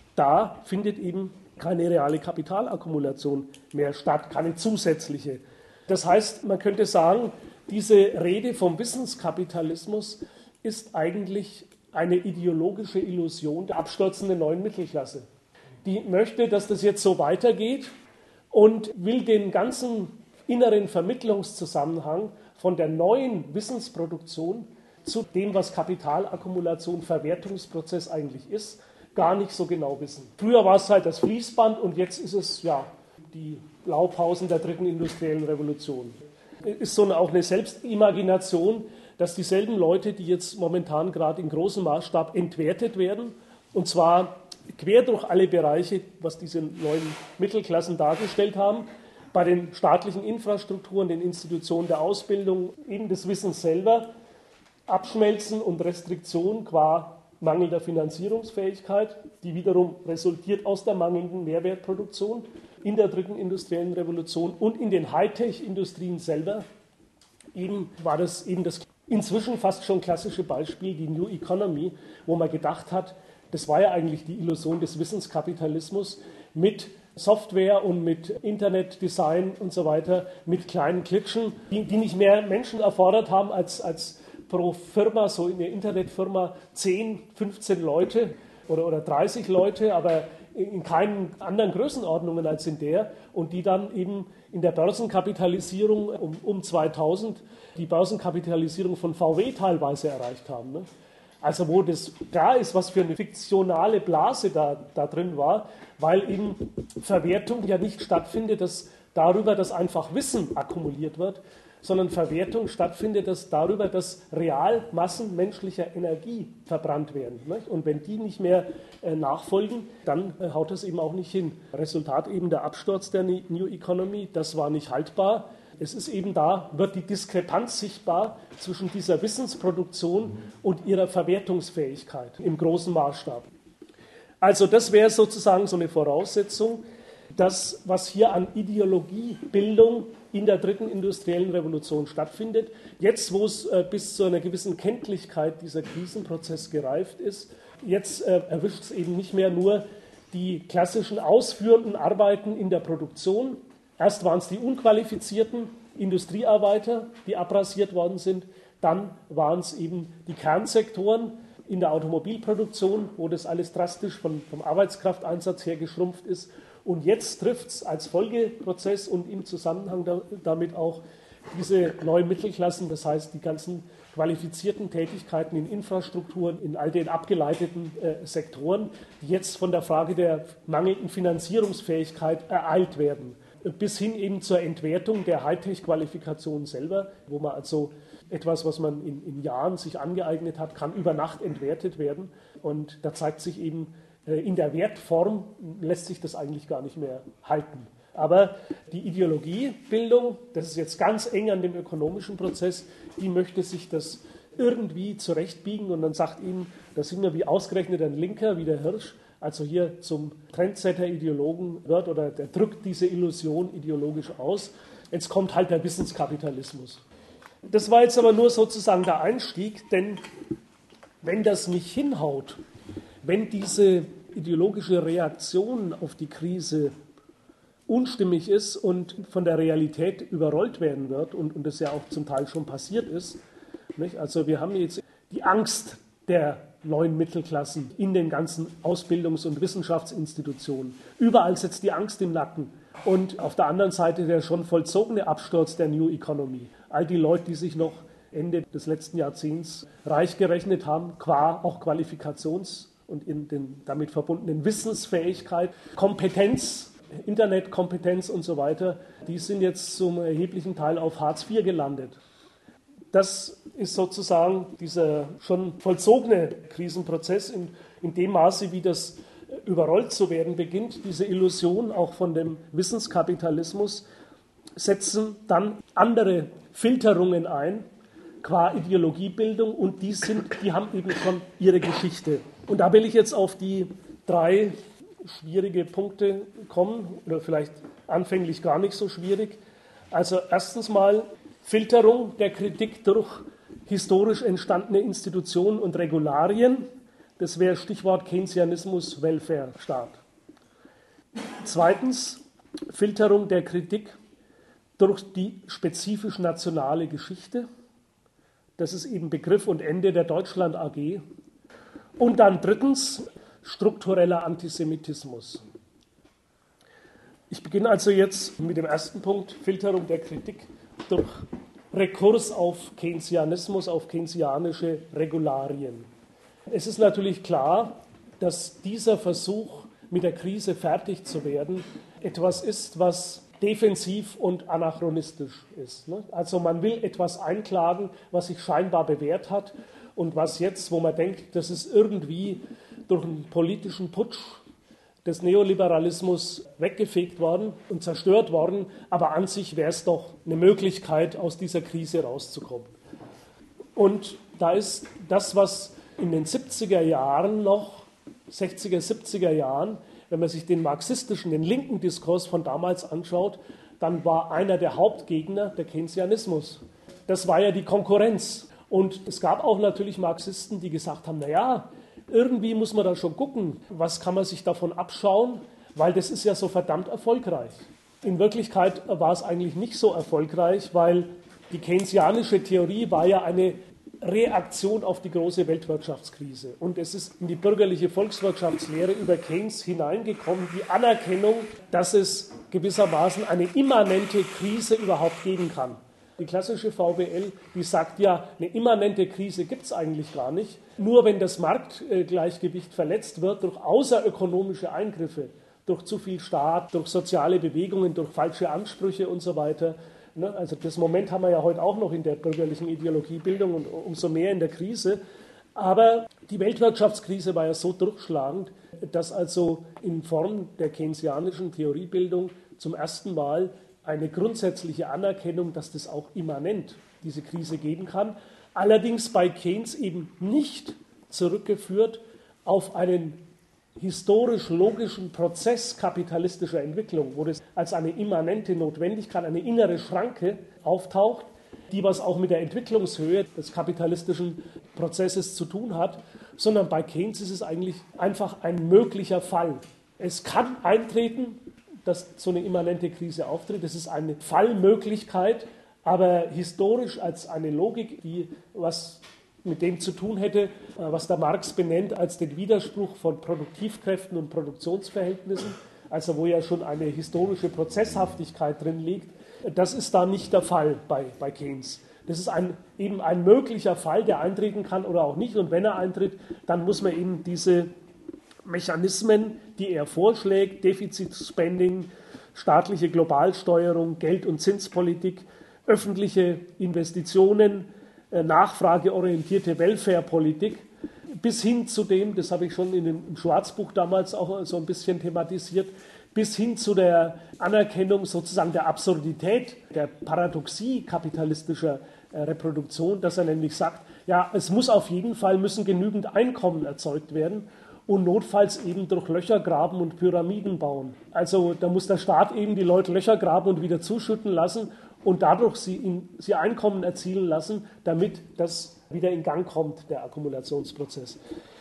da findet eben keine reale Kapitalakkumulation mehr statt, keine zusätzliche. Das heißt, man könnte sagen, diese Rede vom Wissenskapitalismus ist eigentlich eine ideologische Illusion der abstürzenden neuen Mittelklasse. Die möchte, dass das jetzt so weitergeht und will den ganzen inneren Vermittlungszusammenhang von der neuen Wissensproduktion zu dem, was Kapitalakkumulation, Verwertungsprozess eigentlich ist, gar nicht so genau wissen. Früher war es halt das Fließband und jetzt ist es ja die Blaupausen der dritten industriellen Revolution. Ist so eine, auch eine Selbstimagination, dass dieselben Leute, die jetzt momentan gerade in großem Maßstab entwertet werden, und zwar quer durch alle Bereiche, was diese neuen Mittelklassen dargestellt haben, bei den staatlichen Infrastrukturen, den Institutionen der Ausbildung, eben des Wissens selber, Abschmelzen und Restriktion qua mangelnder Finanzierungsfähigkeit, die wiederum resultiert aus der mangelnden Mehrwertproduktion in der dritten industriellen Revolution und in den Hightech-Industrien selber. Eben war das eben das inzwischen fast schon klassische Beispiel, die New Economy, wo man gedacht hat, das war ja eigentlich die Illusion des Wissenskapitalismus mit Software und mit Internetdesign und so weiter, mit kleinen Klitschen, die, die nicht mehr Menschen erfordert haben als, als pro Firma, so in der Internetfirma, zehn, fünfzehn Leute oder, oder dreißig Leute, aber in keinen anderen Größenordnungen als in der, und die dann eben in der Börsenkapitalisierung um, um zweitausend die Börsenkapitalisierung von V W teilweise erreicht haben. Ne? Also wo das klar ist, was für eine fiktionale Blase da, da drin war, weil eben Verwertung ja nicht stattfindet, dass darüber, dass einfach Wissen akkumuliert wird, sondern Verwertung stattfindet, dass darüber, dass real Massen menschlicher Energie verbrannt werden. Nicht? Und wenn die nicht mehr äh, nachfolgen, dann äh, haut das eben auch nicht hin. Resultat eben der Absturz der New Economy, das war nicht haltbar. Es ist eben da, wird die Diskrepanz sichtbar zwischen dieser Wissensproduktion und ihrer Verwertungsfähigkeit im großen Maßstab. Also das wäre sozusagen so eine Voraussetzung, dass was hier an Ideologiebildung in der dritten industriellen Revolution stattfindet. Jetzt, wo es äh, bis zu einer gewissen Kenntlichkeit dieser Krisenprozess gereift ist, jetzt äh, erwischt es eben nicht mehr nur die klassischen ausführenden Arbeiten in der Produktion. Erst waren es die unqualifizierten Industriearbeiter, die abrasiert worden sind. Dann waren es eben die Kernsektoren in der Automobilproduktion, wo das alles drastisch von, vom Arbeitskrafteinsatz her geschrumpft ist. Und jetzt trifft es als Folgeprozess und im Zusammenhang da, damit auch diese neuen Mittelklassen, das heißt die ganzen qualifizierten Tätigkeiten in Infrastrukturen, in all den abgeleiteten äh, Sektoren, die jetzt von der Frage der mangelnden Finanzierungsfähigkeit ereilt werden, bis hin eben zur Entwertung der Hightech-Qualifikation selber, wo man also etwas, was man in, in Jahren sich angeeignet hat, kann über Nacht entwertet werden. Und da zeigt sich eben, äh, in der Wertform lässt sich das eigentlich gar nicht mehr halten. Aber die Ideologiebildung, das ist jetzt ganz eng an dem ökonomischen Prozess, die möchte sich das irgendwie zurechtbiegen und dann sagt ihnen, da sind wir wie ausgerechnet ein Linker, wie der Hirsch, also hier zum Trendsetter-Ideologen wird oder der drückt diese Illusion ideologisch aus. Jetzt kommt halt der Wissenskapitalismus. Das war jetzt aber nur sozusagen der Einstieg, denn wenn das nicht hinhaut, wenn diese ideologische Reaktion auf die Krise unstimmig ist und von der Realität überrollt werden wird und, und das ja auch zum Teil schon passiert ist. Nicht? Also wir haben jetzt die Angst der neuen Mittelklassen in den ganzen Ausbildungs- und Wissenschaftsinstitutionen. Überall sitzt die Angst im Nacken. Und auf der anderen Seite der schon vollzogene Absturz der New Economy. All die Leute, die sich noch Ende des letzten Jahrzehnts reich gerechnet haben, qua auch Qualifikations- und in den damit verbundenen Wissensfähigkeit, Kompetenz, Internetkompetenz und so weiter, die sind jetzt zum erheblichen Teil auf Hartz vier gelandet. Das ist sozusagen dieser schon vollzogene Krisenprozess in, in dem Maße, wie das überrollt zu werden beginnt, diese Illusion auch von dem Wissenskapitalismus, setzen dann andere Filterungen ein, qua Ideologiebildung, und die, sind, die haben eben schon ihre Geschichte. Und da will ich jetzt auf die drei schwierige Punkte kommen, oder vielleicht anfänglich gar nicht so schwierig. Also erstens mal Filterung der Kritik durch historisch entstandene Institutionen und Regularien. Das wäre Stichwort Keynesianismus, Welfare-Staat. Zweitens Filterung der Kritik durch die spezifisch nationale Geschichte. Das ist eben Begriff und Ende der Deutschland A G. Und dann drittens struktureller Antisemitismus. Ich beginne also jetzt mit dem ersten Punkt, Filterung der Kritik durch Rekurs auf Keynesianismus, auf keynesianische Regularien. Es ist natürlich klar, dass dieser Versuch, mit der Krise fertig zu werden, etwas ist, was defensiv und anachronistisch ist. Also man will etwas einklagen, was sich scheinbar bewährt hat und was jetzt, wo man denkt, das ist irgendwie durch einen politischen Putsch des Neoliberalismus weggefegt worden und zerstört worden, aber an sich wäre es doch eine Möglichkeit, aus dieser Krise rauszukommen. Und da ist das, was in den siebziger Jahren noch, sechziger, siebziger Jahren, wenn man sich den marxistischen, den linken Diskurs von damals anschaut, dann war einer der Hauptgegner der Keynesianismus. Das war ja die Konkurrenz. Und es gab auch natürlich Marxisten, die gesagt haben, naja, irgendwie muss man da schon gucken, was kann man sich davon abschauen, weil das ist ja so verdammt erfolgreich. In Wirklichkeit war es eigentlich nicht so erfolgreich, weil die keynesianische Theorie war ja eine Reaktion auf die große Weltwirtschaftskrise. Und es ist in die bürgerliche Volkswirtschaftslehre über Keynes hineingekommen, die Anerkennung, dass es gewissermaßen eine immanente Krise überhaupt geben kann. Die klassische V W L, die sagt ja, eine immanente Krise gibt es eigentlich gar nicht. Nur wenn das Marktgleichgewicht verletzt wird durch außerökonomische Eingriffe, durch zu viel Staat, durch soziale Bewegungen, durch falsche Ansprüche und so weiter. Also das Moment haben wir ja heute auch noch in der bürgerlichen Ideologiebildung und umso mehr in der Krise. Aber die Weltwirtschaftskrise war ja so durchschlagend, dass also in Form der keynesianischen Theoriebildung zum ersten Mal eine grundsätzliche Anerkennung, dass das auch immanent diese Krise geben kann. Allerdings bei Keynes eben nicht zurückgeführt auf einen historisch-logischen Prozess kapitalistischer Entwicklung, wo das als eine immanente Notwendigkeit, eine innere Schranke auftaucht, die was auch mit der Entwicklungshöhe des kapitalistischen Prozesses zu tun hat, sondern bei Keynes ist es eigentlich einfach ein möglicher Fall. Es kann eintreten, dass so eine immanente Krise auftritt, das ist eine Fallmöglichkeit, aber historisch als eine Logik, die was mit dem zu tun hätte, was der Marx benennt als den Widerspruch von Produktivkräften und Produktionsverhältnissen, also wo ja schon eine historische Prozesshaftigkeit drin liegt, das ist da nicht der Fall bei, bei Keynes. Das ist ein, eben ein möglicher Fall, der eintreten kann oder auch nicht. Und wenn er eintritt, dann muss man eben diese Mechanismen, die er vorschlägt, Defizitspending, staatliche Globalsteuerung, Geld- und Zinspolitik, öffentliche Investitionen, nachfrageorientierte Welfarepolitik, bis hin zu dem, das habe ich schon in dem Schwarzbuch damals auch so ein bisschen thematisiert, bis hin zu der Anerkennung sozusagen der Absurdität, der Paradoxie kapitalistischer Reproduktion, dass er nämlich sagt, ja, es muss auf jeden Fall, müssen genügend Einkommen erzeugt werden und notfalls eben durch Löcher graben und Pyramiden bauen. Also da muss der Staat eben die Leute Löcher graben und wieder zuschütten lassen und dadurch sie, in, sie Einkommen erzielen lassen, damit das wieder in Gang kommt, der Akkumulationsprozess.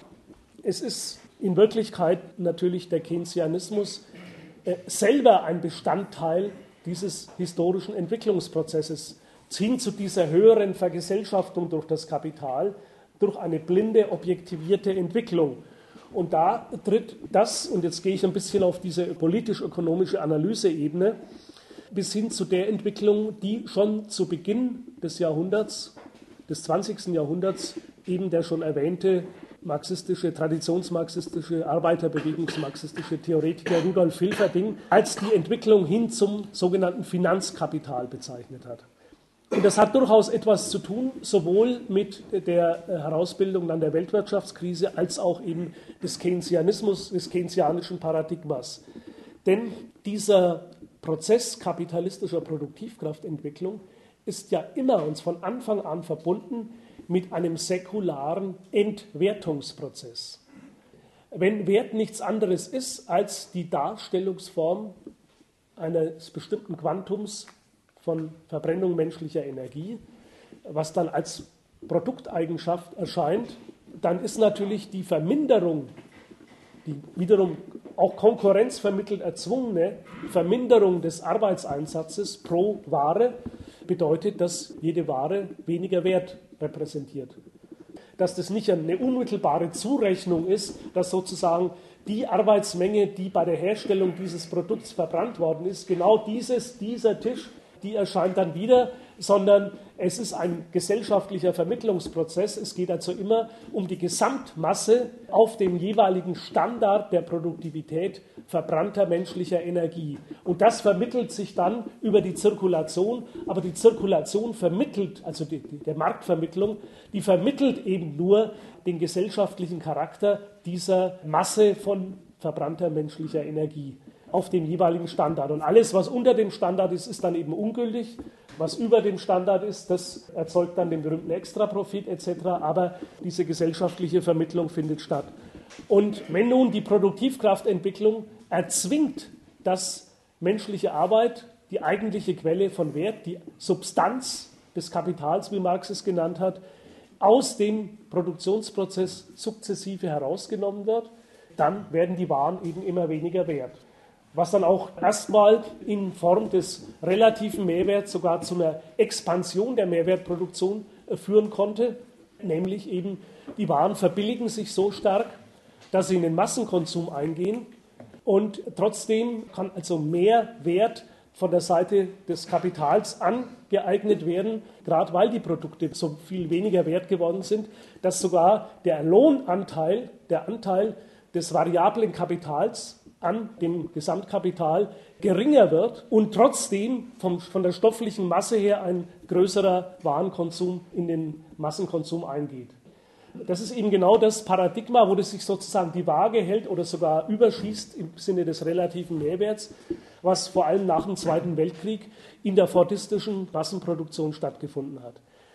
Es ist in Wirklichkeit natürlich der Keynesianismus äh, selber ein Bestandteil dieses historischen Entwicklungsprozesses hin zu dieser höheren Vergesellschaftung durch das Kapital, durch eine blinde, objektivierte Entwicklung. Und da tritt das, und jetzt gehe ich ein bisschen auf diese politisch-ökonomische Analyseebene, bis hin zu der Entwicklung, die schon zu Beginn des Jahrhunderts, des zwanzigsten Jahrhunderts, eben der schon erwähnte marxistische, traditionsmarxistische, arbeiterbewegungsmarxistische Theoretiker Rudolf Hilferding als die Entwicklung hin zum sogenannten Finanzkapital bezeichnet hat. Und das hat durchaus etwas zu tun, sowohl mit der Herausbildung dann der Weltwirtschaftskrise als auch eben des Keynesianismus, des keynesianischen Paradigmas. Denn dieser Prozess kapitalistischer Produktivkraftentwicklung ist ja immer uns von Anfang an verbunden mit einem säkularen Entwertungsprozess. Wenn Wert nichts anderes ist als die Darstellungsform eines bestimmten Quantums von Verbrennung menschlicher Energie, was dann als Produkteigenschaft erscheint, dann ist natürlich die Verminderung, die wiederum auch konkurrenzvermittelt erzwungene Verminderung des Arbeitseinsatzes pro Ware bedeutet, dass jede Ware weniger Wert repräsentiert. Dass das nicht eine unmittelbare Zurechnung ist, dass sozusagen die Arbeitsmenge, die bei der Herstellung dieses Produkts verbrannt worden ist, genau dieses, dieser Tisch, die erscheint dann wieder, sondern es ist ein gesellschaftlicher Vermittlungsprozess. Es geht also immer um die Gesamtmasse auf dem jeweiligen Standard der Produktivität verbrannter menschlicher Energie. Und das vermittelt sich dann über die Zirkulation, aber die Zirkulation vermittelt, also die, die, der Marktvermittlung, die vermittelt eben nur den gesellschaftlichen Charakter dieser Masse von verbrannter menschlicher Energie auf dem jeweiligen Standard. Und alles, was unter dem Standard ist, ist dann eben ungültig. Was über dem Standard ist, das erzeugt dann den berühmten Extraprofit et cetera. Aber diese gesellschaftliche Vermittlung findet statt. Und wenn nun die Produktivkraftentwicklung erzwingt, dass menschliche Arbeit, die eigentliche Quelle von Wert, die Substanz des Kapitals, wie Marx es genannt hat, aus dem Produktionsprozess sukzessive herausgenommen wird, dann werden die Waren eben immer weniger wert. Was dann auch erstmal in Form des relativen Mehrwerts sogar zu einer Expansion der Mehrwertproduktion führen konnte, nämlich eben die Waren verbilligen sich so stark, dass sie in den Massenkonsum eingehen und trotzdem kann also mehr Wert von der Seite des Kapitals angeeignet werden, gerade weil die Produkte so viel weniger wert geworden sind, dass sogar der Lohnanteil, der Anteil des variablen Kapitals an dem Gesamtkapital geringer wird und trotzdem vom, von der stofflichen Masse her ein größerer Warenkonsum in den Massenkonsum eingeht. Das ist eben genau das Paradigma, wo das sich sozusagen die Waage hält oder sogar überschießt im Sinne des relativen Mehrwerts, was vor allem nach dem Zweiten Weltkrieg in der fordistischen Massenproduktion stattgefunden hat.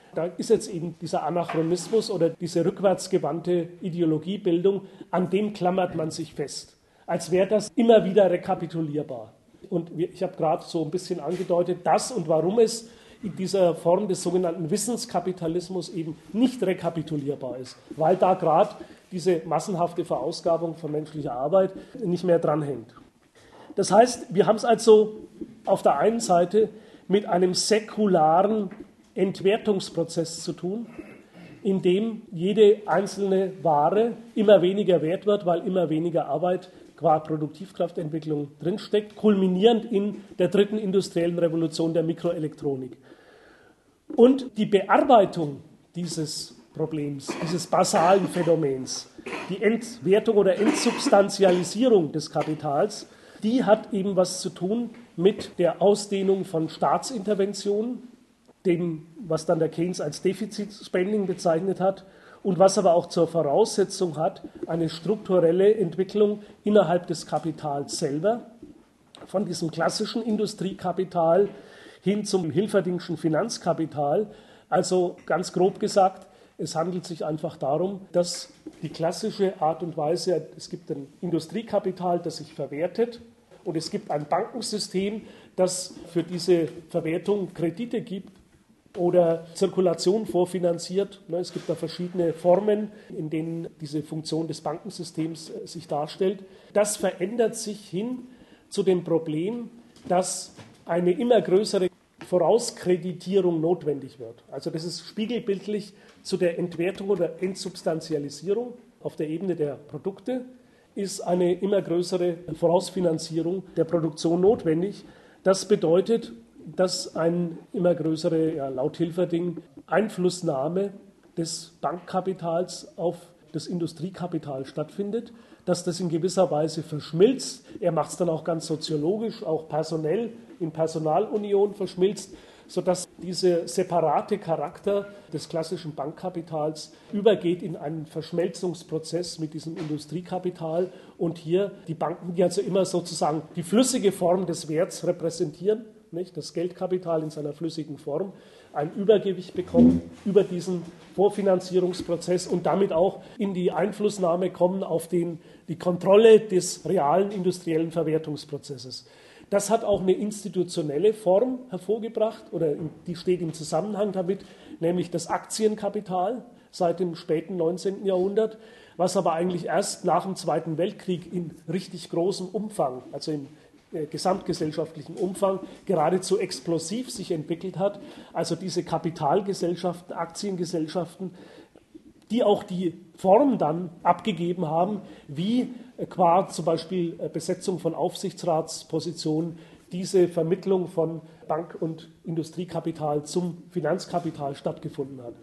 Da ist jetzt eben dieser Anachronismus oder diese rückwärtsgewandte Ideologiebildung, an dem klammert man sich fest, als wäre das immer wieder rekapitulierbar. Und ich habe gerade so ein bisschen angedeutet, dass und warum es in dieser Form des sogenannten Wissenskapitalismus eben nicht rekapitulierbar ist, weil da gerade diese massenhafte Verausgabung von menschlicher Arbeit nicht mehr dranhängt. Das heißt, wir haben es also auf der einen Seite mit einem säkularen Entwertungsprozess zu tun, in dem jede einzelne Ware immer weniger wert wird, weil immer weniger Arbeit qua Produktivkraftentwicklung drinsteckt, kulminierend in der dritten industriellen Revolution der Mikroelektronik. Und die Bearbeitung dieses Problems, dieses basalen Phänomens, die Entwertung oder Entsubstantialisierung des Kapitals, die hat eben was zu tun mit der Ausdehnung von Staatsinterventionen, dem, was dann der Keynes als Deficit Spending bezeichnet hat, und was aber auch zur Voraussetzung hat, eine strukturelle Entwicklung innerhalb des Kapitals selber, von diesem klassischen Industriekapital hin zum Hilferdingschen Finanzkapital. Also ganz grob gesagt, es handelt sich einfach darum, dass die klassische Art und Weise, es gibt ein Industriekapital, das sich verwertet, und es gibt ein Bankensystem, das für diese Verwertung Kredite gibt oder Zirkulation vorfinanziert. Es gibt da verschiedene Formen, in denen diese Funktion des Bankensystems sich darstellt. Das verändert sich hin zu dem Problem, dass eine immer größere Vorauskreditierung notwendig wird. Also das ist spiegelbildlich zu der Entwertung oder Entsubstantialisierung auf der Ebene der Produkte, ist eine immer größere Vorausfinanzierung der Produktion notwendig. Das bedeutet, dass eine immer größere, ja, laut Hilferding, Einflussnahme des Bankkapitals auf das Industriekapital stattfindet, dass das in gewisser Weise verschmilzt. Er macht es dann auch ganz soziologisch, auch personell, in Personalunion verschmilzt, sodass dieser separate Charakter des klassischen Bankkapitals übergeht in einen Verschmelzungsprozess mit diesem Industriekapital und hier die Banken, die also immer sozusagen die flüssige Form des Werts repräsentieren, nicht, das Geldkapital in seiner flüssigen Form, ein Übergewicht bekommen über diesen Vorfinanzierungsprozess und damit auch in die Einflussnahme kommen auf den, die Kontrolle des realen industriellen Verwertungsprozesses. Das hat auch eine institutionelle Form hervorgebracht, oder die steht im Zusammenhang damit, nämlich das Aktienkapital seit dem späten neunzehnten Jahrhundert, was aber eigentlich erst nach dem Zweiten Weltkrieg in richtig großem Umfang, also im äh, gesamtgesellschaftlichen Umfang, geradezu explosiv sich entwickelt hat. Also diese Kapitalgesellschaften, Aktiengesellschaften, die auch die Form dann abgegeben haben, wie qua zum Beispiel Besetzung von Aufsichtsratspositionen diese Vermittlung von Bank- und Industriekapital zum Finanzkapital stattgefunden hat.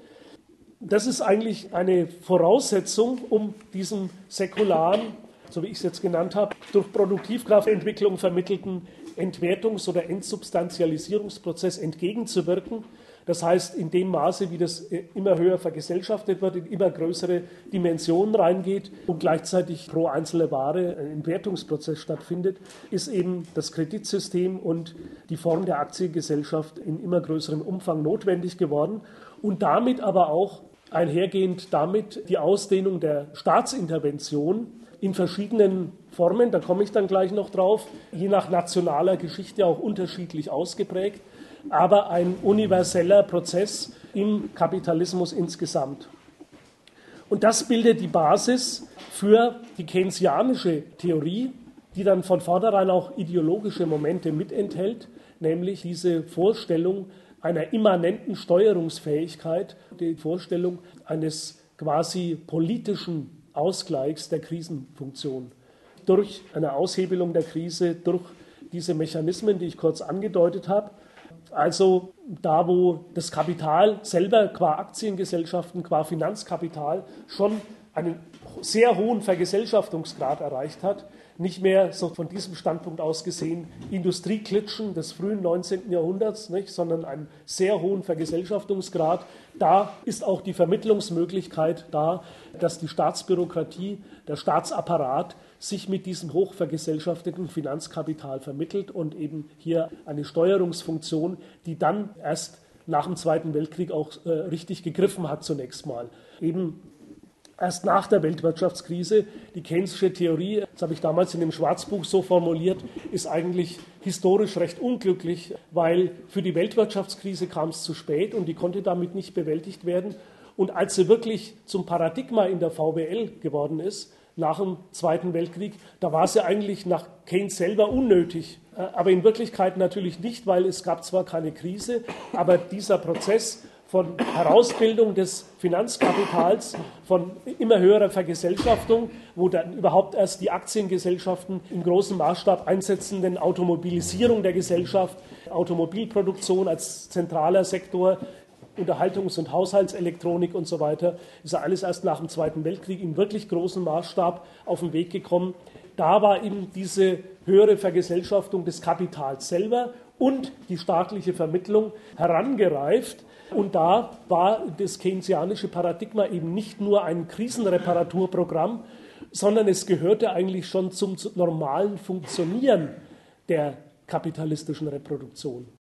Das ist eigentlich eine Voraussetzung, um diesem säkularen, so wie ich es jetzt genannt habe, durch Produktivkraftentwicklung vermittelten Entwertungs- oder Entsubstantialisierungsprozess entgegenzuwirken. Das heißt, in dem Maße, wie das immer höher vergesellschaftet wird, in immer größere Dimensionen reingeht und gleichzeitig pro einzelne Ware ein Entwertungsprozess stattfindet, ist eben das Kreditsystem und die Form der Aktiengesellschaft in immer größerem Umfang notwendig geworden und damit aber auch einhergehend damit die Ausdehnung der Staatsintervention in verschiedenen Formen, da komme ich dann gleich noch drauf, je nach nationaler Geschichte auch unterschiedlich ausgeprägt, aber ein universeller Prozess im Kapitalismus insgesamt. Und das bildet die Basis für die keynesianische Theorie, die dann von vornherein auch ideologische Momente mitenthält, nämlich diese Vorstellung einer immanenten Steuerungsfähigkeit, die Vorstellung eines quasi politischen Ausgleichs der Krisenfunktion durch eine Aushebelung der Krise, durch diese Mechanismen, die ich kurz angedeutet habe. Also da, wo das Kapital selber qua Aktiengesellschaften, qua Finanzkapital schon einen sehr hohen Vergesellschaftungsgrad erreicht hat, nicht mehr so von diesem Standpunkt aus gesehen Industrieklitschen des frühen neunzehnten Jahrhunderts, nicht, sondern einen sehr hohen Vergesellschaftungsgrad. Da ist auch die Vermittlungsmöglichkeit da, dass die Staatsbürokratie, der Staatsapparat sich mit diesem hochvergesellschafteten Finanzkapital vermittelt und eben hier eine Steuerungsfunktion, die dann erst nach dem Zweiten Weltkrieg auch äh, richtig gegriffen hat zunächst mal. Eben erst nach der Weltwirtschaftskrise. Die Keynesische Theorie, das habe ich damals in dem Schwarzbuch so formuliert, ist eigentlich historisch recht unglücklich, weil für die Weltwirtschaftskrise kam es zu spät und die konnte damit nicht bewältigt werden. Und als sie wirklich zum Paradigma in der V W L geworden ist, nach dem Zweiten Weltkrieg, da war sie eigentlich nach Keynes selber unnötig. Aber in Wirklichkeit natürlich nicht, weil es gab zwar keine Krise, aber dieser Prozess von Herausbildung des Finanzkapitals, von immer höherer Vergesellschaftung, wo dann überhaupt erst die Aktiengesellschaften im großen Maßstab einsetzenden Automobilisierung der Gesellschaft, Automobilproduktion als zentraler Sektor, Unterhaltungs- und Haushaltselektronik und so weiter, ist ja alles erst nach dem Zweiten Weltkrieg in wirklich großem Maßstab auf den Weg gekommen. Da war eben diese höhere Vergesellschaftung des Kapitals selber und die staatliche Vermittlung herangereift. Und da war das keynesianische Paradigma eben nicht nur ein Krisenreparaturprogramm, sondern es gehörte eigentlich schon zum normalen Funktionieren der kapitalistischen Reproduktion.